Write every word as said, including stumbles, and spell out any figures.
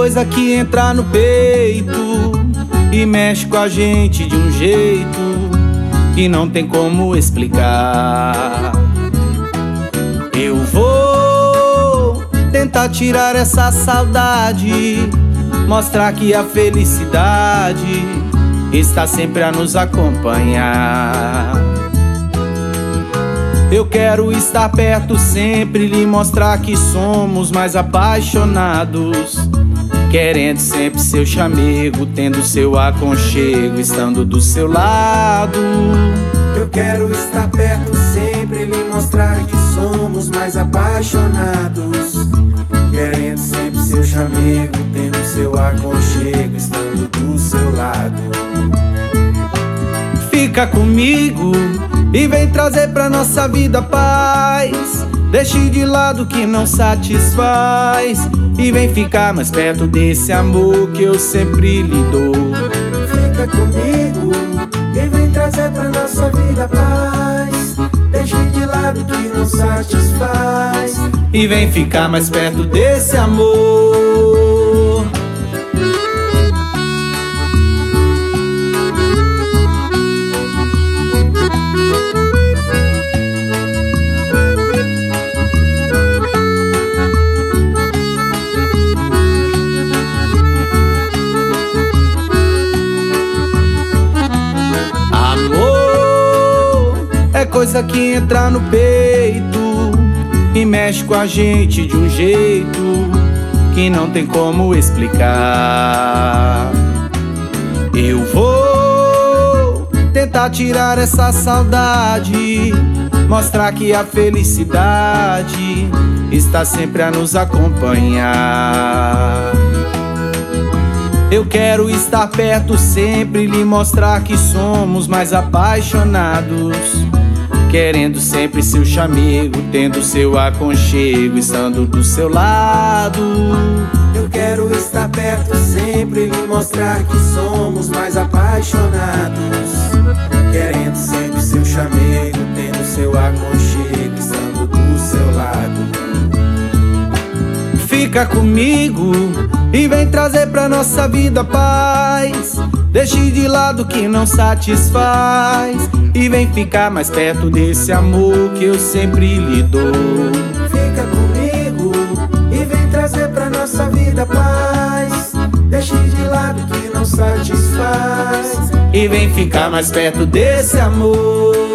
coisa que entra no peito e mexe com a gente de um jeito que não tem como explicar. Eu vou tentar tirar essa saudade, mostrar que a felicidade está sempre a nos acompanhar. Eu quero estar perto sempre, lhe mostrar que somos mais apaixonados, querendo sempre seu chamego, tendo seu aconchego, estando do seu lado. Eu quero estar perto sempre, lhe mostrar que somos mais apaixonados, querendo sempre seu chamego, tendo seu aconchego, estando do seu lado. Fica comigo e vem trazer pra nossa vida paz, deixe de lado o que não satisfaz e vem ficar mais perto desse amor que eu sempre lhe dou. Fica comigo e vem trazer pra nossa vida paz, deixe de lado o que não satisfaz e vem ficar mais perto desse amor. É coisa que entra no peito e mexe com a gente de um jeito que não tem como explicar. Eu vou tentar tirar essa saudade, mostrar que a felicidade está sempre a nos acompanhar. Eu quero estar perto sempre, lhe mostrar que somos mais apaixonados, querendo sempre seu chamego, tendo seu aconchego, estando do seu lado. Eu quero estar perto sempre, lhe mostrar que somos mais apaixonados, querendo sempre seu chamego, tendo seu aconchego, estando do seu lado. Fica comigo e vem trazer pra nossa vida paz, deixe de lado o que não satisfaz e vem ficar mais perto desse amor que eu sempre lhe dou. Fica comigo e vem trazer pra nossa vida paz, deixe de lado o que não satisfaz e vem ficar mais perto desse amor.